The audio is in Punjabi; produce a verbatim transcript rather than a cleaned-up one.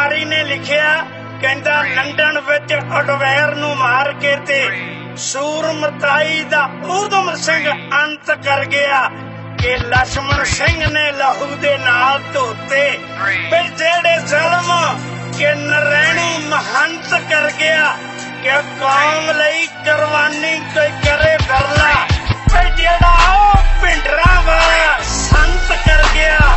ਬੁਖਾਰੀ ਨੇ ਲਿਖਿਆ, ਕਹਿੰਦਾ ਲੰਡਨ ਵਿੱਚ ਅਡਵੈਰ ਨੂੰ ਮਾਰ ਕੇ ਤੇ ਸੂਰਮਤਾਈ ਦਾ ਊਧਮ ਸਿੰਘ ਅੰਤ ਕਰ ਗਿਆ ਕਿ ਲਛਮਣ ਸਿੰਘ ਨੇ ਲਹੂ ਦੇ ਨਾਲ ਧੋਤੇ। ਫਿਰ ਜਿਹੜੇ ਜ਼ੁਲਮ ਕਿ ਨਰੈਣੀ ਮਹੰਤ ਕਰ ਗਿਆ ਕਿ ਕੌਮ ਲਈ ਕੁਰਬਾਨੀ ਕੋਈ ਕਰੇ ਫਿਰਲਾ। ਫਿਰ ਜਿਹੜਾ ਉਹ ਭਿੰਡਰਾਂ ਵਾਲਾ ਸੰਤ ਕਰ ਗਿਆ